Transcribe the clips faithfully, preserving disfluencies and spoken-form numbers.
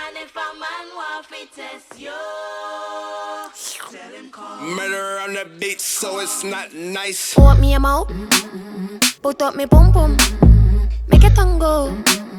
And if a man want fi test you, tell him come. Murder on the beat, so it's not nice. Want me a mouth? Put up me pum pum. Make it tongue go.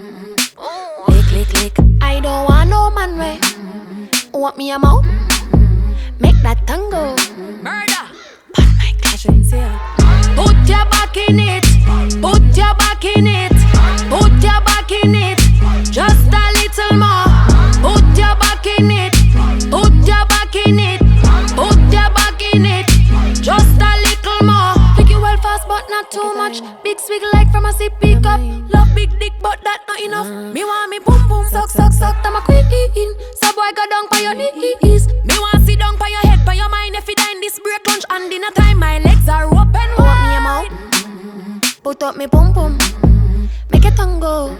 Lick, lick, lick. I don't want no man way. Want me a mouth? Make that tongue go. Murder. But my cousin's here. Put your back in it. Put your back in it. Put your back in it. Just a little more. Put your back in it. Put your back in it. Put your back in it. Just a little more. Take you well fast, but not too much. Big swig like from a sippy cup. Love big dick, but that not enough. Me want me boom boom, suck suck suck. I'm a queen. So boy go down by your knees. Me want sit down by your head, by your mind. If you die in this break lunch and dinner time, my legs are open wide. Want me a mouth? Put up me pum pum. Make it tongue go.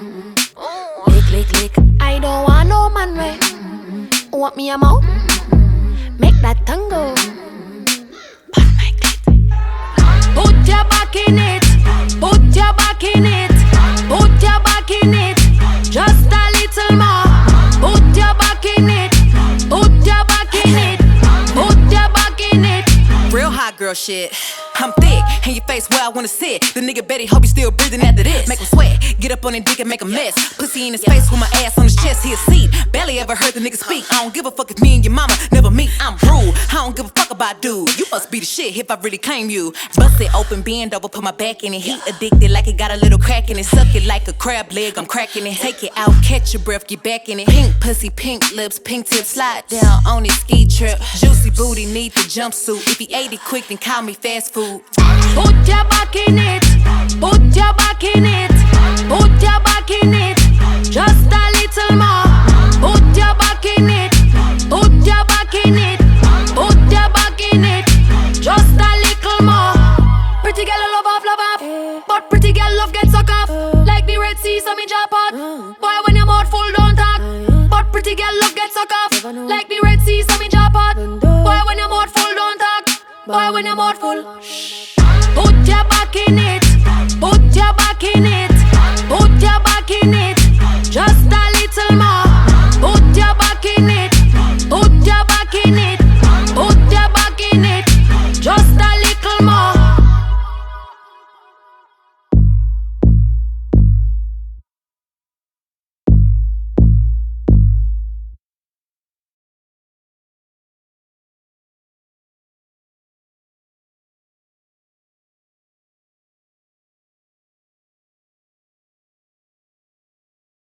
Lick, lick, lick. I don't want no man way. Want me a mouth? Make that tongue go. But my clit. Put your back in it. Put your back in it. Put your back in it. Just a little more. Put your back in it. Put your back in it. Put your back in it. Real hot girl shit. I'm thick, and your face where I wanna sit. The nigga Betty hope you still breathing after this. Make him sweat, get up on his dick and make a mess. Pussy in his face with my ass on his chest, he a seat. Barely ever heard the nigga speak. I don't give a fuck if me and your mama never meet. I'm rude, I don't give a fuck about dude. You must be the shit if I really claim you. Bust it open, bend over, put my back in it. He addicted like it got a little crack in it. Suck it like a crab leg, I'm cracking it. Take it out, catch your breath, get back in it. Pink pussy, pink lips, pink tip, slide down on his ski trip. Juicy booty, need the jumpsuit. If he ate it quick, then call me fast food. Put your back in it. Put your back in it. Put your back in it. Just a little more. Put your back in it. Put your back in it. Put your back in it. Just a little more. Pretty girl love off, love off. But pretty girl love get suck off. Like the Red Sea, so me drop out. Boy, when your mouth full, don't talk. But pretty girl love get suck off. Like the Red Sea, so me drop out. Boy, when your mouth full, don't talk. Boy, when your mouth full.